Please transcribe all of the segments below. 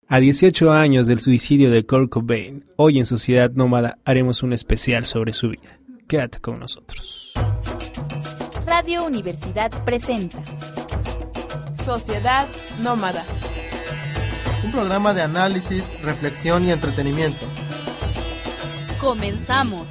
A 18 años del suicidio de Kurt Cobain, hoy en Sociedad Nómada haremos un especial sobre su vida. Quédate con nosotros. Radio Universidad presenta Sociedad Nómada, un programa de análisis, reflexión y entretenimiento. Comenzamos.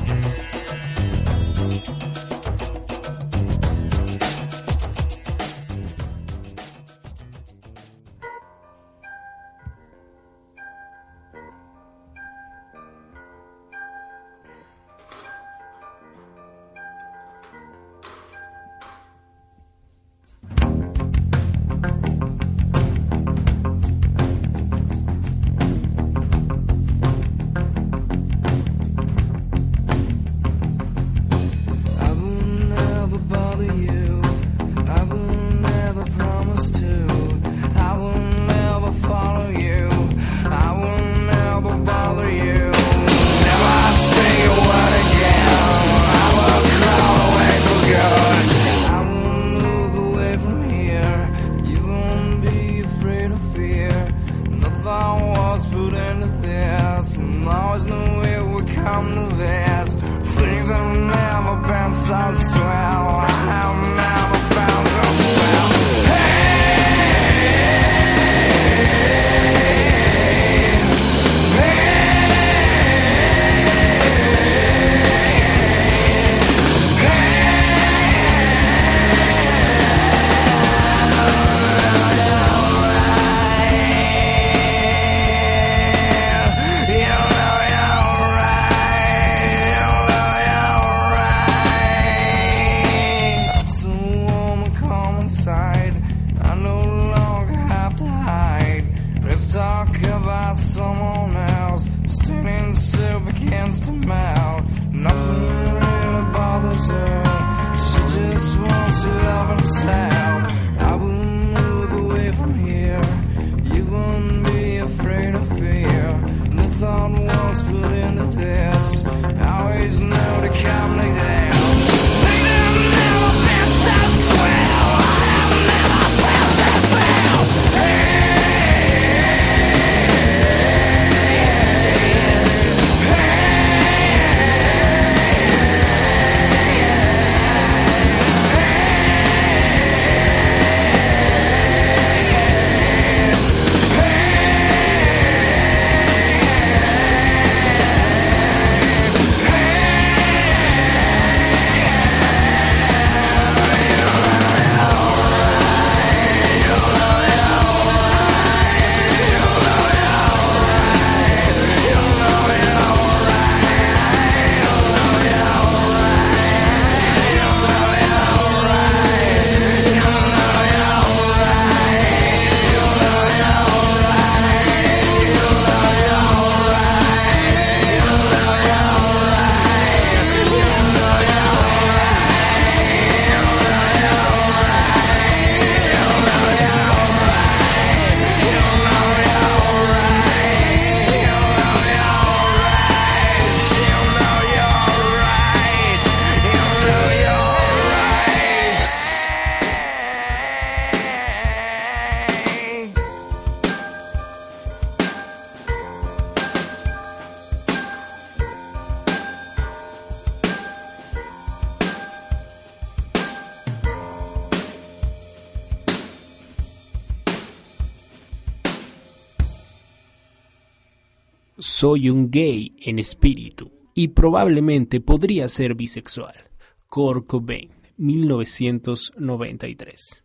Soy un gay en espíritu y probablemente podría ser bisexual. Kurt Cobain, 1993.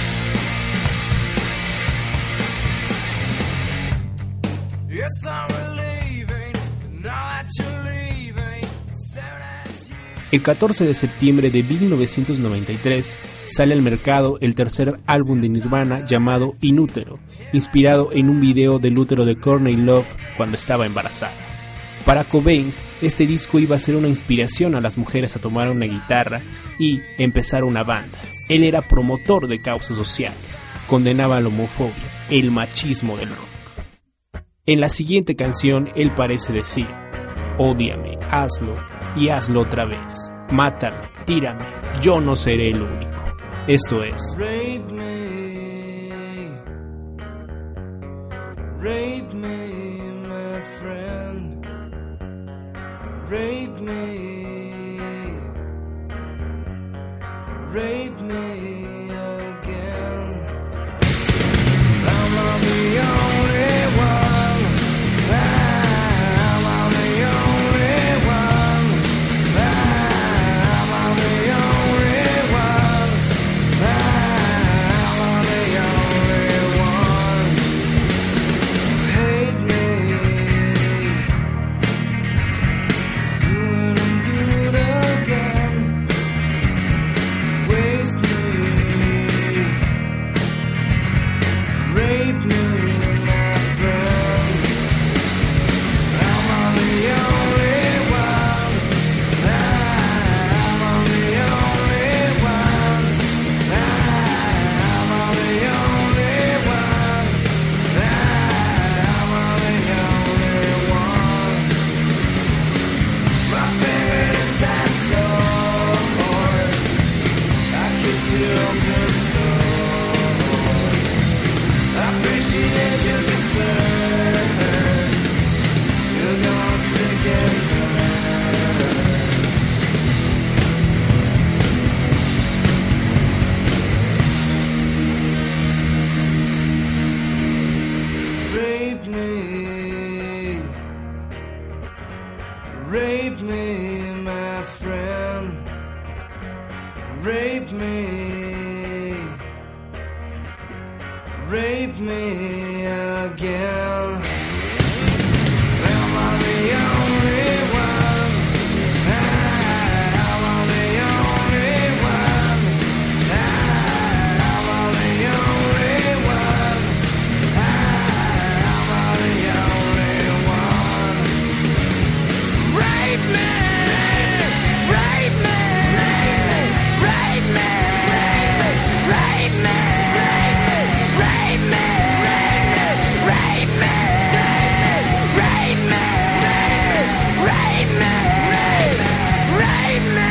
El 14 de septiembre de 1993 sale al mercado el tercer álbum de Nirvana llamado In Utero, inspirado en un video del útero de Courtney Love cuando estaba embarazada. Para Cobain, este disco iba a ser una inspiración a las mujeres a tomar una guitarra y empezar una banda. Él era promotor de causas sociales, condenaba la homofobia, el machismo del rock. En la siguiente canción, él parece decir: ódiame, hazlo y hazlo otra vez. Mátame, tírame, yo no seré el único. Esto es Rape me, Rape me, my friend. Rape me. Rape me again. I'm not the only one. I'm not the only one. I'm not the only one. I'm not the only one. Hate me. Good and good again. Waste me. Rape me, my friend. I'm on the only one. I'm on the only one. I'm on the only one. I'm on the only one. My favorite is that horse. I kiss you on the sword. I appreciate your concern. You're gonna stick and Rape me. Rape me, my friend. Rape me. Rape me again. Am I the only one? Am I the only one? Am I the only one? Am I the only one? Rape me! Rape me! Rape me! Rape me! Rape me! Rape me! Rape me! Rape me! Rape me!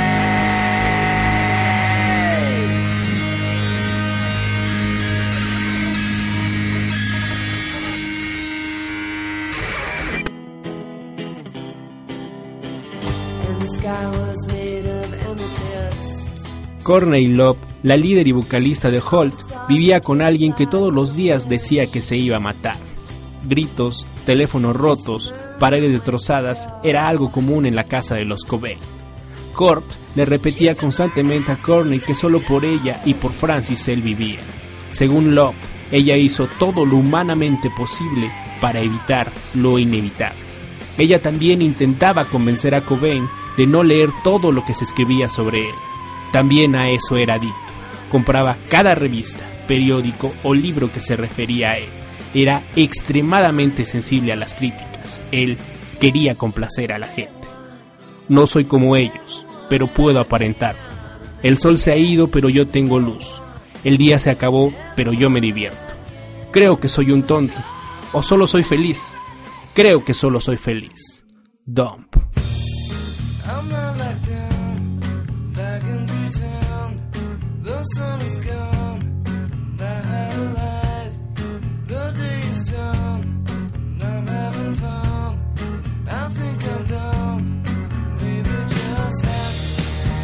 And the sky was made of amethyst. Courtney Love, la líder y vocalista de Holt, vivía con alguien que todos los días decía que se iba a matar. Gritos, teléfonos rotos, paredes destrozadas era algo común en la casa de los Cobain. Kurt le repetía constantemente a Courtney que solo por ella y por Francis él vivía. Según Love, ella hizo todo lo humanamente posible para evitar lo inevitable. Ella también intentaba convencer a Cobain de no leer todo lo que se escribía sobre él. También a eso era adicto. Compraba cada revista, periódico o libro que se refería a él. Era extremadamente sensible a las críticas. Él quería complacer a la gente. No soy como ellos, pero puedo aparentarlo. El sol se ha ido, pero yo tengo luz. El día se acabó, pero yo me divierto. Creo que soy un tonto, o solo soy feliz. Creo que solo soy feliz. Dump. I'm not like them, back in the town. The sun is gone, and I had a light. The day is done, and I'm having fun. I think I'm dumb, maybe just happy.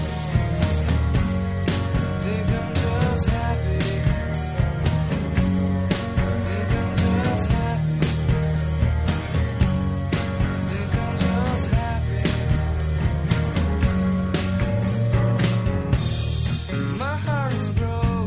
I think I'm just happy. I think I'm just happy. I think I'm just happy. My heart is broken.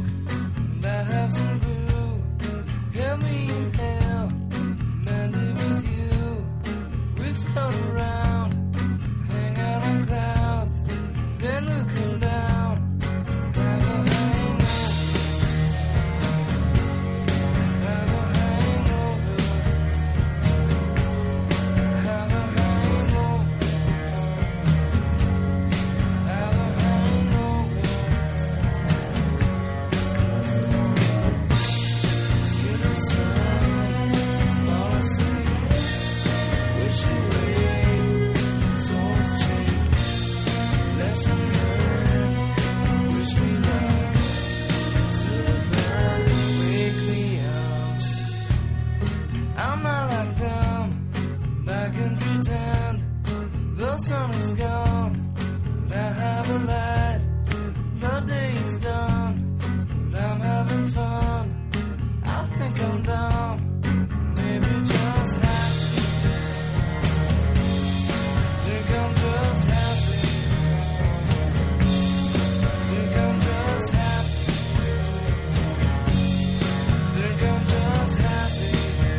The sun is gone, but I have a light. The day's done, but I'm having fun. I think I'm down, maybe just happy. Think I'm just happy. Think I'm just happy. Think I'm just happy.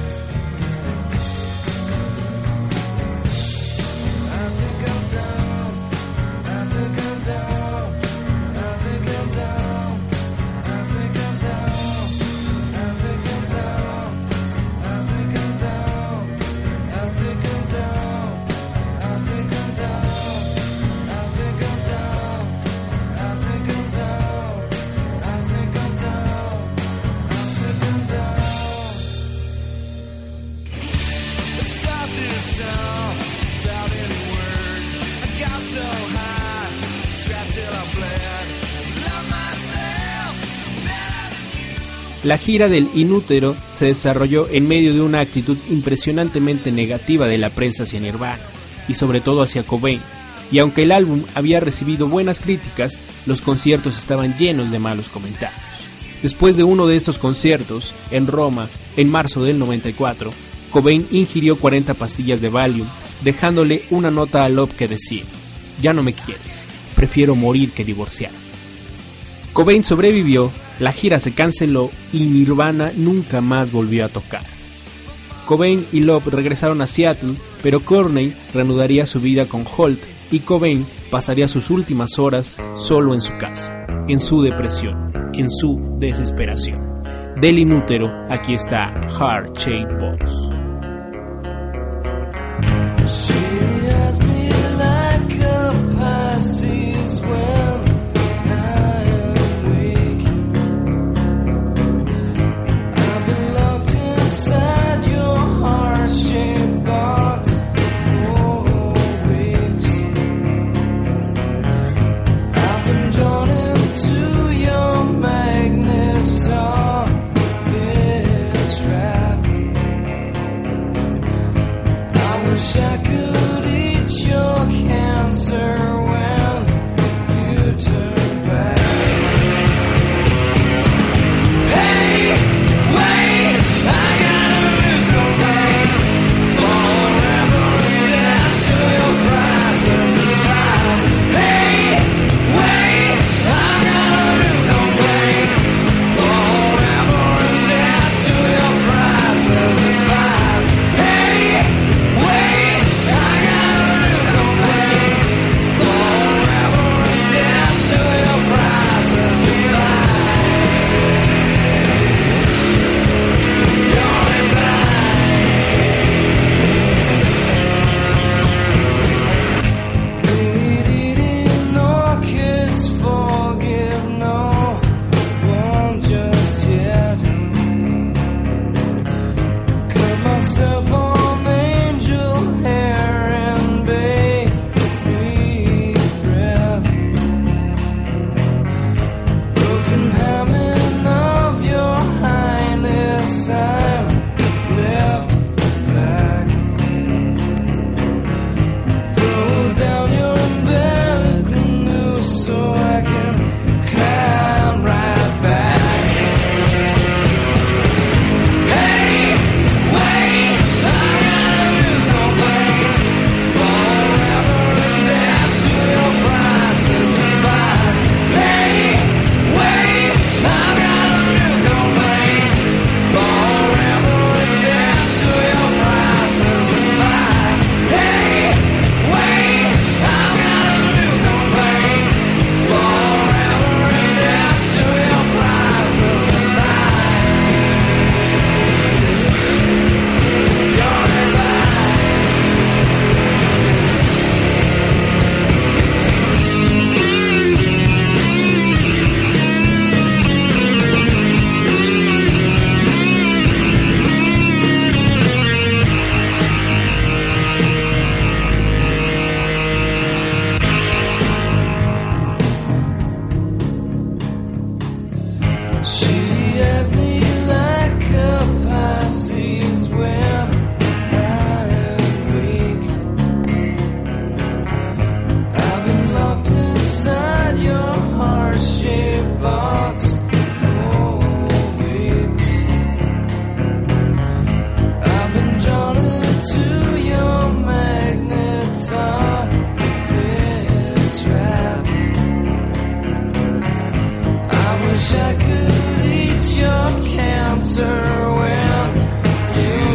I think I'm down. I think I'm down. I think I'm down. I think I'm down. I think I'm down. I think I'm down. I think I'm down. I think I'm down. I think I'm down. I think I'm down. I think I'm down. I think I'm down. Let's start this song without any words. I got so high, strapped till I bled. Love myself better than you. La gira del Inútero se desarrolló en medio de una actitud impresionantemente negativa de la prensa hacia Nirvana, y sobre todo hacia Cobain, y aunque el álbum había recibido buenas críticas, los conciertos estaban llenos de malos comentarios. Después de uno de estos conciertos, en Roma, en marzo del 94, Cobain ingirió 40 pastillas de Valium, dejándole una nota a Love que decía: "Ya no me quieres, prefiero morir que divorciar". Cobain sobrevivió, la gira se canceló y Nirvana nunca más volvió a tocar. Cobain y Love regresaron a Seattle, pero Courtney reanudaría su vida con Holt y Cobain pasaría sus últimas horas solo en su casa, en su depresión, en su desesperación. Del Inútero, aquí está Heart Shaped Box. She has me like a Pisces when I am weak. I've been locked inside your heart-shaped box for weeks. I've been drawn into your magnet trap. I wish I could eat your cancer when you turn back. Hey, wait, I gotta look away forever dead to your prices of lies. Hey, wait, I gotta look away forever dead to your prices of lies. Hey, wait, I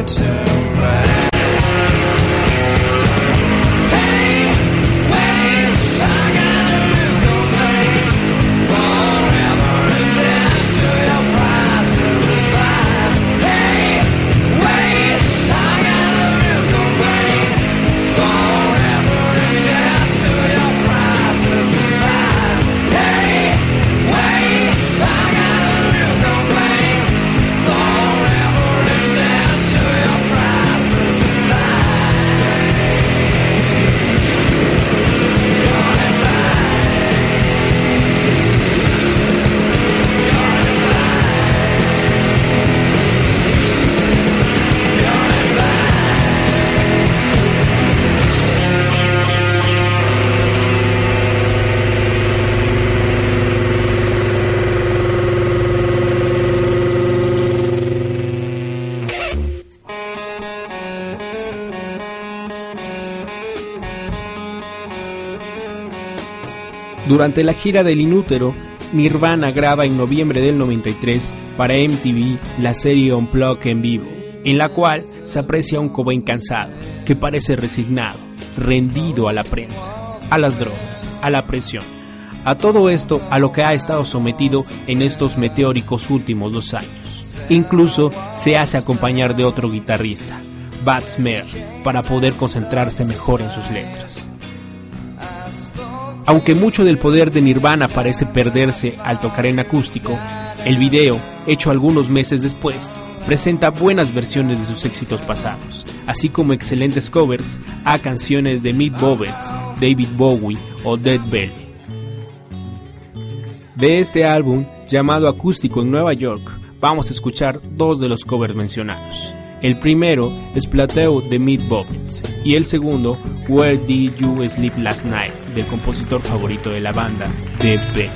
turn black. Durante la gira del Inútero, Nirvana graba en noviembre del 93 para MTV la serie Unplugged en vivo, en la cual se aprecia a un Cobain cansado, que parece resignado, rendido a la prensa, a las drogas, a la presión, a todo esto a lo que ha estado sometido en estos meteóricos últimos 2 años. Incluso se hace acompañar de otro guitarrista, Bad Smear, para poder concentrarse mejor en sus letras. Aunque mucho del poder de Nirvana parece perderse al tocar en acústico, el video, hecho algunos meses después, presenta buenas versiones de sus éxitos pasados, así como excelentes covers a canciones de Meat Bobbets, David Bowie o Dead Belly. De este álbum, llamado Acústico en Nueva York, vamos a escuchar 2 de los covers mencionados. El primero es Plateau de Meat Bobbets y el segundo, Where Did You Sleep Last Night, del compositor favorito de la banda, Dead Belly.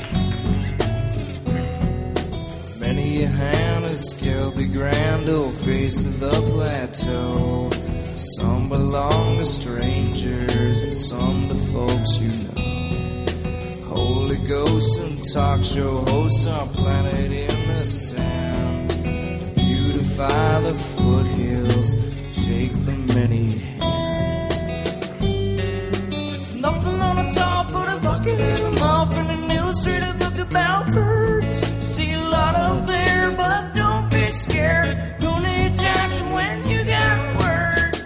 Many a hand has scaled the grand old face of the plateau. Some belong to strangers and some to folks you know. Holy ghosts and talk show hosts on planet in the sand. Beautify the foothills, shake the many hands. There's nothing on the top but a bucket and a mop and an illustrated book about birds. You see a lot up there, but don't be scared. Who needs Jackson when you got words?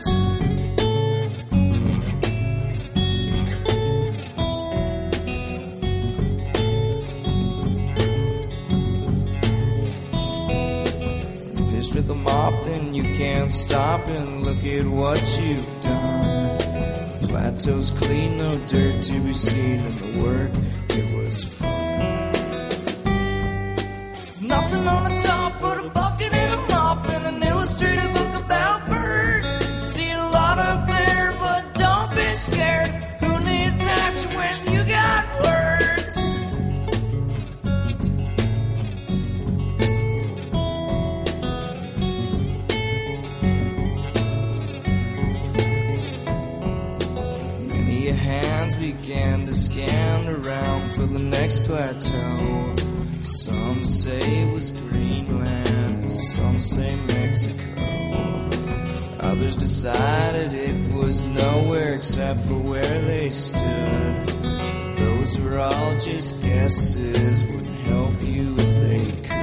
With the mop, then you can't stop and look at what you've done. The plateau's clean, no dirt to be seen in the work. It was fun. There's nothing on the top but a bucket and a mop and an illustrated book about birds. See a lot up there, but don't be scared. Who needs action when you got words? Began to scan around for the next plateau. Some say it was Greenland, some say Mexico. Others decided it was nowhere except for where they stood. Those were all just guesses, wouldn't help you if they could.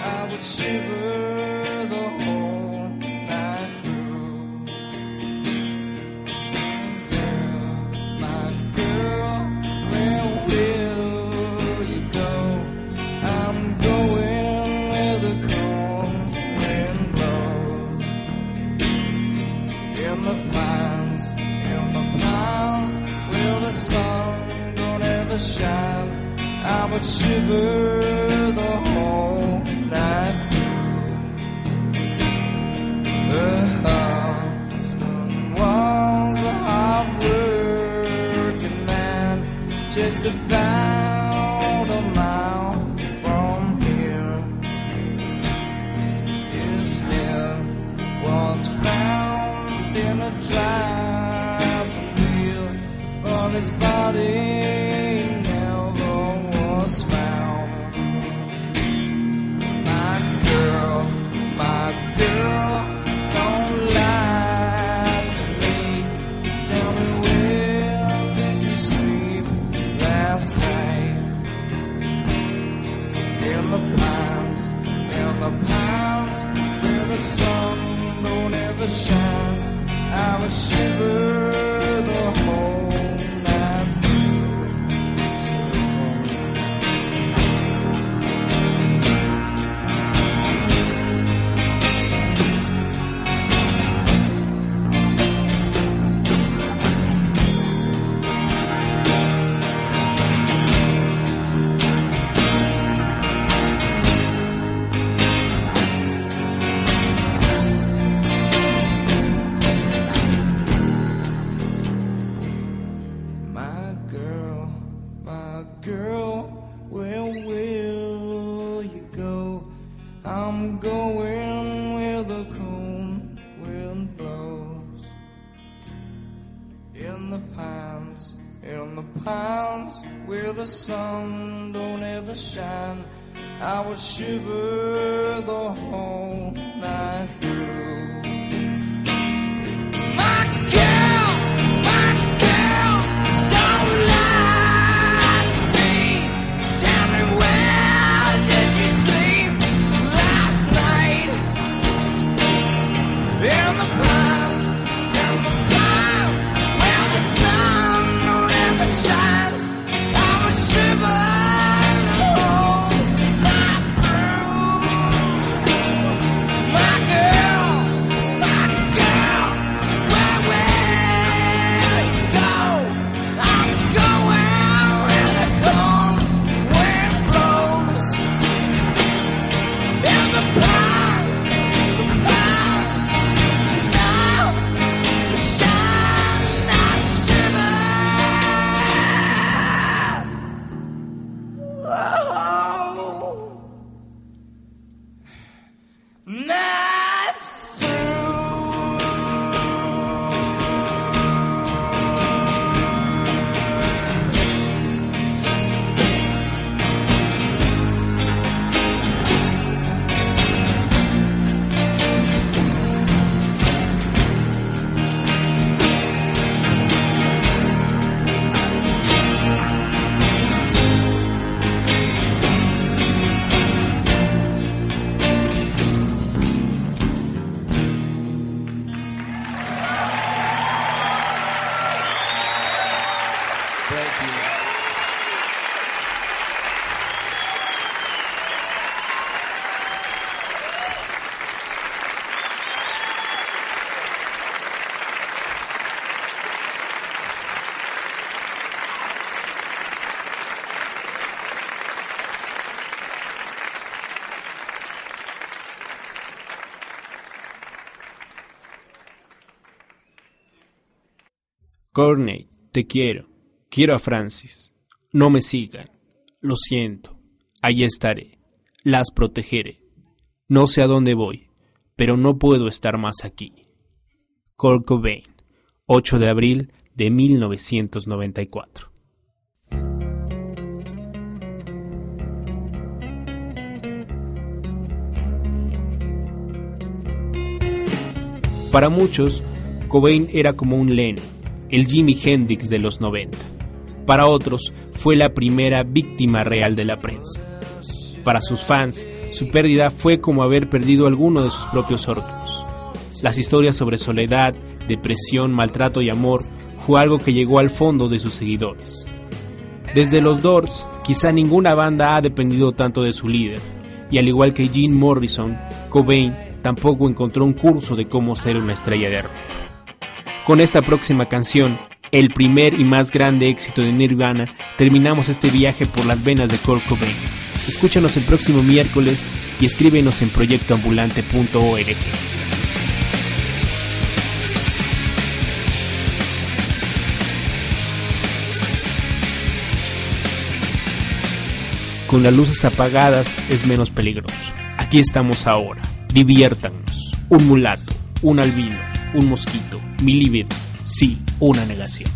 I would shiver the whole night through. Girl, my girl, where will you go? I'm going where the cold wind blows. In the pines, where the sun don't ever shine, I would shiver the whole night through. Her husband was a hard-working man, just about a mile from here. His hair was found in a driving wheel, but his body never was found. My girl, don't lie to me. Tell me, where did you sleep last night? In the pines, where the sun don't ever shine, I would shiver the whole night through. My girl, where will you go? I'm going where the cold wind blows. In the pines, where the sun don't ever shine, I would shiver the whole night through. My girl, don't lie to me. Tell me, where did you sleep last night? In the pines, where the sun don't ever shine, I would shiver the whole night through. My girl, where will you go? I'm going where the cold wind blows. In the pines, the sun, I shiver. Oh, night through. Courtney, te quiero. Quiero a Francis. No me sigan. Lo siento. Allí estaré. Las protegeré. No sé a dónde voy, pero no puedo estar más aquí. Kurt Cobain, 8 de abril de 1994. Para muchos, Cobain era como un Lennon, el Jimi Hendrix de los 90. Para otros, fue la primera víctima real de la prensa. Para sus fans, Su pérdida fue como haber perdido alguno de sus propios órganos. Las historias sobre soledad, depresión, maltrato y amor fue algo que llegó al fondo de sus seguidores. Desde los Doors, quizá ninguna banda ha dependido tanto de su líder, y al igual que Jim Morrison, Cobain tampoco encontró un curso de cómo ser una estrella de rock. Con esta próxima canción, el primer y más grande éxito de Nirvana, terminamos este viaje por las venas de Kurt Cobain. Escúchanos el próximo miércoles y escríbenos en proyectoambulante.org. Con las luces apagadas es menos peligroso. Aquí estamos ahora. Diviértanos. Un mulato, un albino, un mosquito, mi libido. Sí, una negación.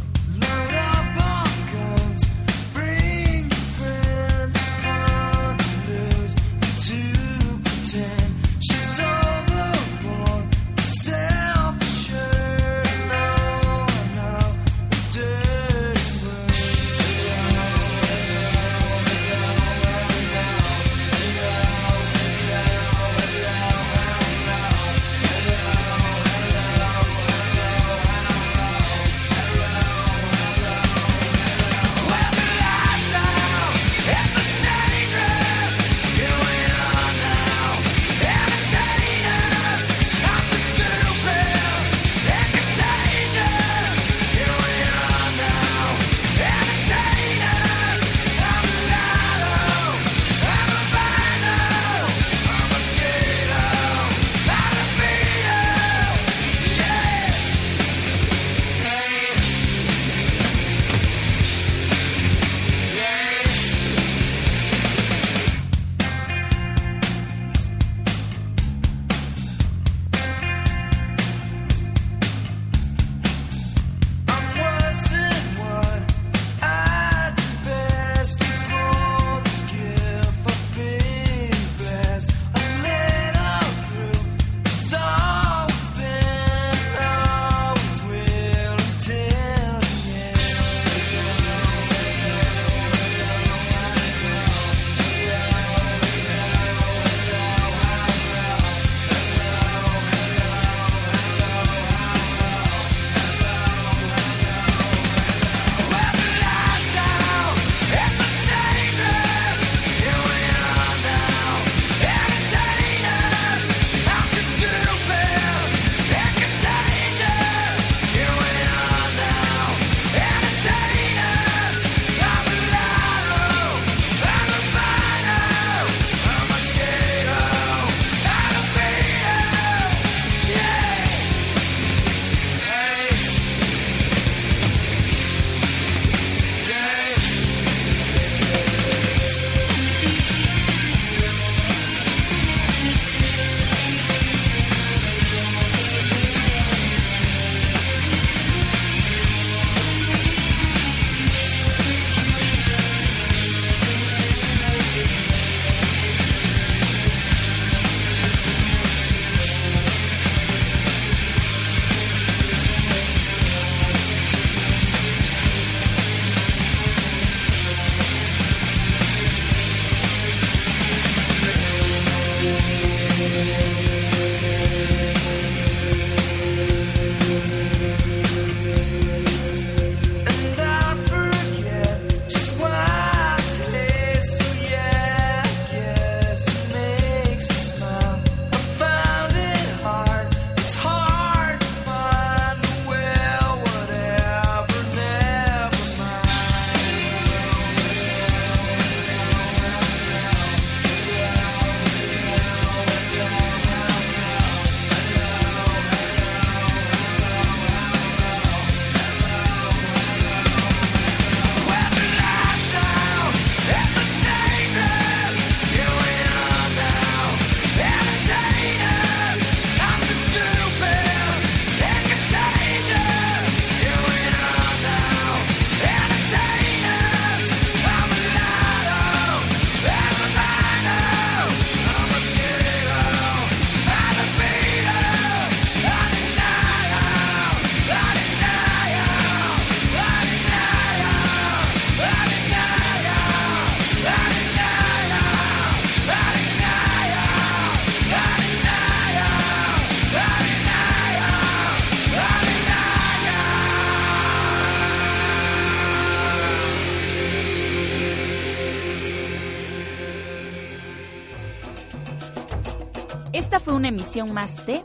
Esta fue una emisión más de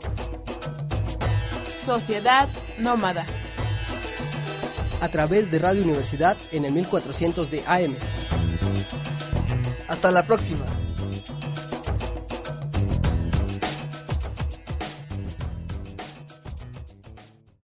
Sociedad Nómada. A través de Radio Universidad en el 1400 de AM. Hasta la próxima.